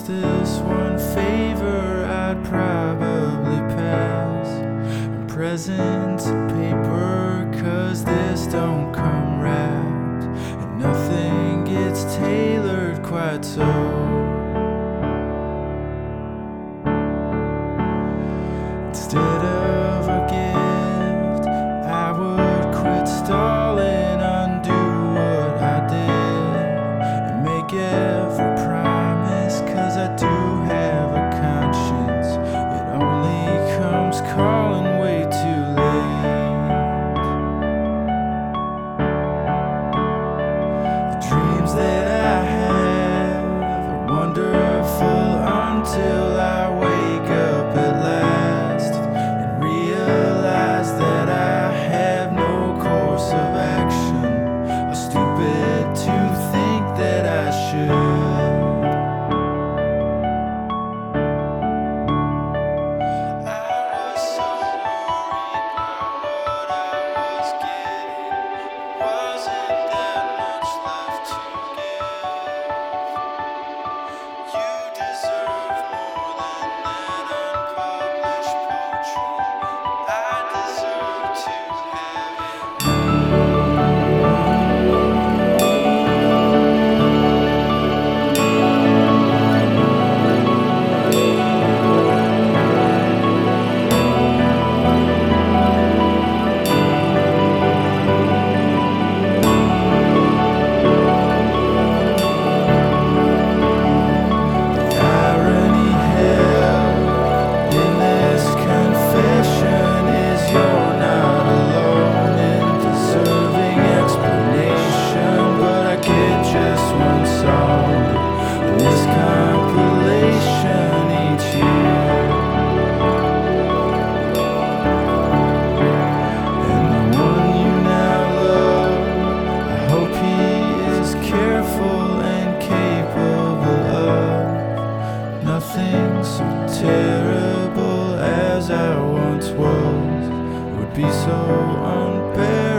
this one favor I'd probably pass. Presents and paper, 'cause this don't come wrapped, and nothing gets tailored quite so. Instead of a gift, I would quit stalling, undo what I did, and make every promise, 'cause I do have a conscience. It only comes calling way too late. The dreams that I have are wonderful until I wake up at last and realize that I have no course of action. I'm stupid to think that I should. I was so worried about what I was getting. Wasn't that much left to give? You deserve more than that unpublished poetry. I deserve to have it. The irony held in this confession is you're not alone in deserving explanation, but I get just one song in this compilation each year. And the one you now love, I hope he is careful and capable of nothing so terrible as I once was would be so unbearable.